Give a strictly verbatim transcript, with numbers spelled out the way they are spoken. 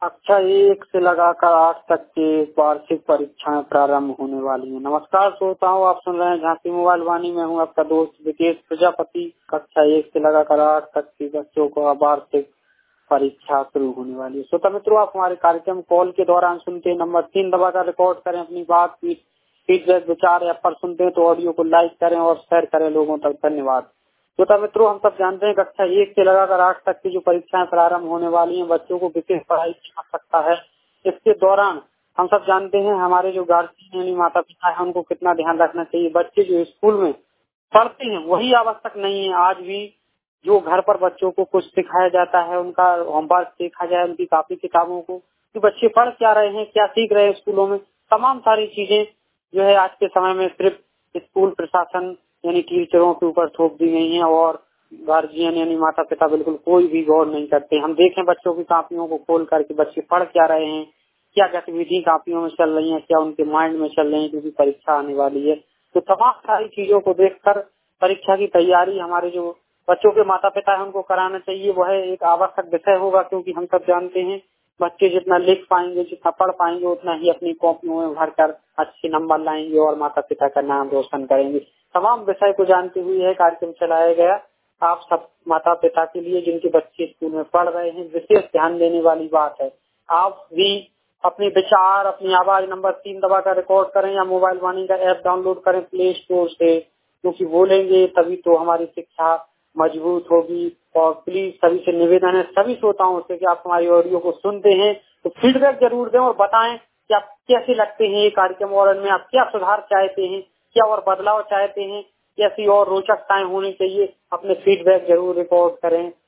कक्षा एक से लगाकर आठ तक के वार्षिक परीक्षाएं प्रारंभ होने वाली हैं। नमस्कार श्रोताओं, आप सुन रहे हैं झांसी मोबाइल वाणी में हूं आपका दोस्त विकेश प्रजापति। कक्षा एक से लगाकर आठ तक के बच्चों को वार्षिक परीक्षा शुरू होने वाली है। श्रोता मित्रों, आप हमारे कार्यक्रम कॉल के दौरान सुनते हैं नंबर तीन दबाकर रिकॉर्ड करें अपनी बात, फीडबैक, विचार या पर सुनते हैं तो ऑडियो को लाइक करें और शेयर करें लोगों तक। धन्यवाद। श्रोता मित्रों, हम सब जानते हैं कक्षा एक से लगाकर आठ तक की जो परीक्षाएं प्रारंभ होने वाली हैं, बच्चों को विशेष पढ़ाई की आवश्यकता है। इसके दौरान हम सब जानते हैं हमारे जो गार्जियन यानी माता पिता है उनको कितना ध्यान रखना चाहिए। बच्चे जो स्कूल में पढ़ते हैं वही आवश्यक नहीं है। आज भी जो घर पर बच्चों को कुछ सिखाया जाता है, उनका होमवर्क देखा जाए, उनकी कापी किताबों को कि बच्चे पढ़ क्या रहे हैं, क्या सीख रहे हैं स्कूलों में, तमाम सारी चीजें जो है आज के समय में सिर्फ स्कूल प्रशासन यानी टीचरों के ऊपर थोप दी गई हैं और गार्जियन यानी माता पिता बिल्कुल कोई भी गौर नहीं करते। हम देखें बच्चों की कापियों को खोल करके बच्चे पढ़ क्या रहे हैं, क्या गतिविधि कापियों में चल रही है, क्या उनके माइंड में चल रही है, क्योंकि परीक्षा आने वाली है। तो तमाम सारी चीजों को देखकर परीक्षा की तैयारी हमारे जो बच्चों के माता पिता है उनको कराना चाहिए। वह एक आवश्यक विषय होगा, क्योंकि हम सब जानते हैं बच्चे जितना लिख पाएंगे, जितना पढ़ पाएंगे, उतना ही अपनी कॉपियों में भरकर अच्छे नंबर लाएंगे और माता पिता का नाम रोशन करेंगे। तमाम विषय को जानते हुए यह कार्यक्रम चलाया गया। आप सब माता पिता के लिए जिनके बच्चे स्कूल में पढ़ रहे हैं विशेष ध्यान देने वाली बात है। आप भी अपने विचार अपनी आवाज नंबर तीन दबाकर रिकॉर्ड करें या मोबाइल वाणी का ऐप डाउनलोड करें प्ले स्टोर से, क्योंकि बोलेंगे तभी तो हमारी शिक्षा मजबूत होगी। और प्लीज सभी से निवेदन है, सभी श्रोताओं से कि आप हमारी ऑडियो को सुनते हैं तो फीडबैक जरूर दें और बताएं कि आप कैसे लगते हैं ये कार्यक्रम और इनमें आप क्या सुधार चाहते हैं, क्या और बदलाव चाहते हैं, कैसी और रोचकताएं होनी चाहिए। अपने फीडबैक जरूर रिकॉर्ड करें